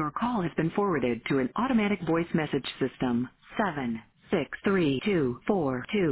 Your call has been forwarded to an automatic voice message system. 763242.